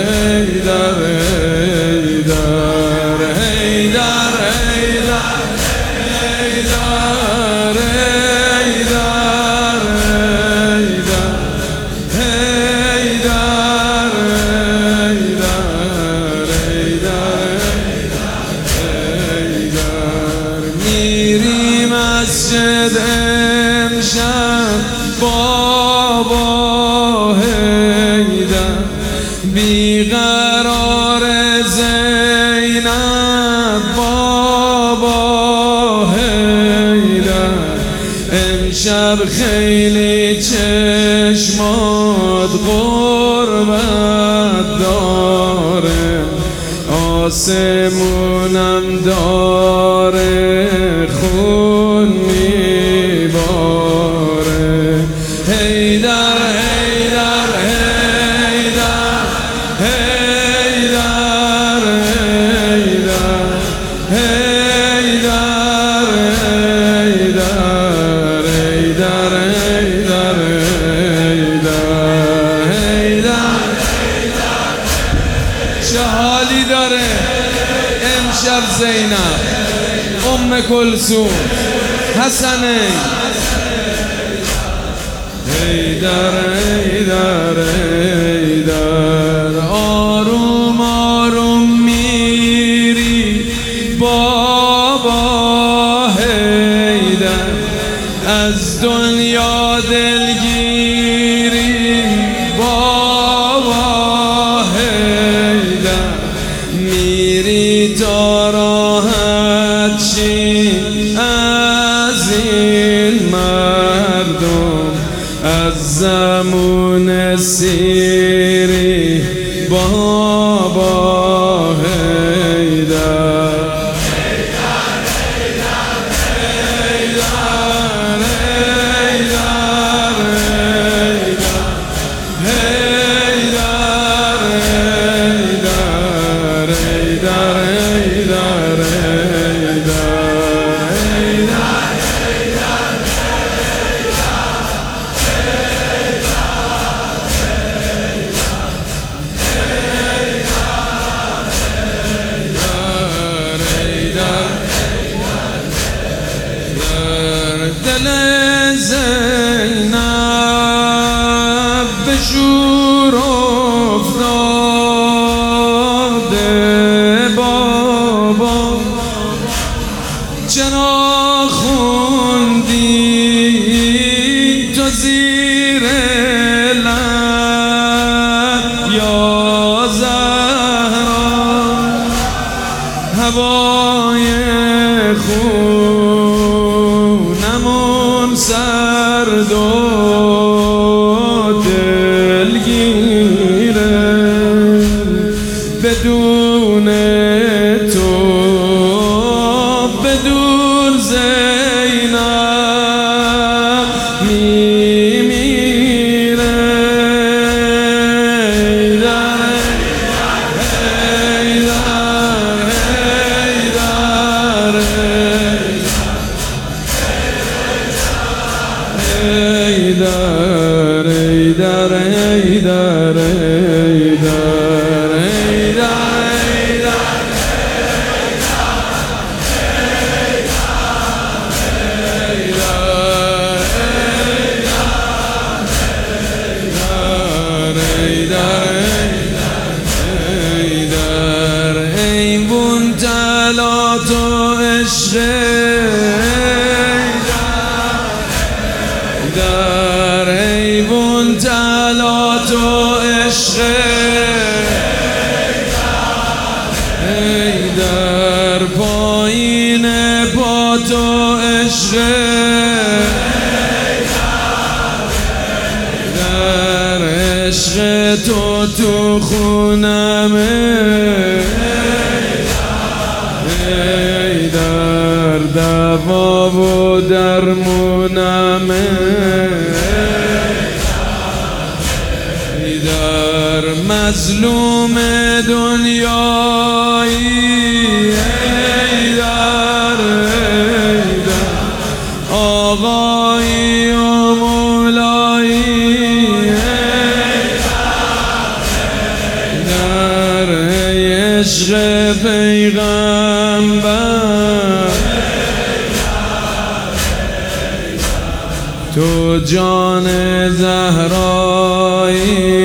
حیدر حیدر حیدر حیدر میری مسجد امشب بابا حیدر بیقرار زینب بابا حیدر امشب خیلی چشمات غربت داره آسمونم داره خون میباره حیدر حیدر حیدر حیدر حیدر حیدر حیدر حیدر حیدر چه حالی داره امشب زینب ام کلثوم حسنین حیدر حیدر حیدر آروم آروم میری بابا حیدر از دنیا دلگیری بابا حیدر میری تا راحت شی از این مردم از زمون سیری بابا حیدر دل زینب به شور افتاده بابا چرا خوندی تو زیر لب یا زهرا هوای خونمون سرد و دلگیره بدون تو بدون زینب میمیره حیدر حیدر حیدر حیدر حیدر حیوان طلعت و عشق در حیوان طلعت و عشق حیدر پایین پا تو عشق در عشق تو خونمه حیدر دوا و درمونمه حیدر مظلوم دنیایی حیدر آقایی و مولایی حیدر پیغمبر تو جان زهرایی